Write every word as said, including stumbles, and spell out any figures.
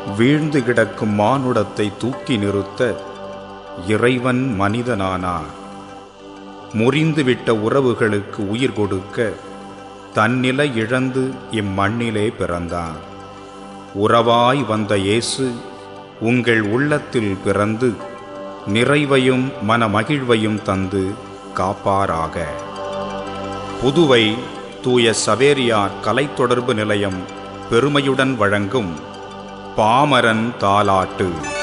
வீழ்ந்து கிடக்கும் மானுடத்தை தூக்கி நிறுத்த இறைவன் மனிதனானார். முறிந்துவிட்ட உறவுகளுக்கு உயிர் கொடுக்க தன்னிலை இழந்து இம்மண்ணிலே பிறந்தார். உறவாய் வந்த இயேசு உங்கள் உள்ளத்தில் பிறந்து நிறைவையும் மனமகிழ்வையும் தந்து காப்பாராக. புதுவை தூய சவேரியார் கலைத்தொடர்பு நிலையம் பெருமையுடன் வழங்கும் பாமரன் தாலாட்டு.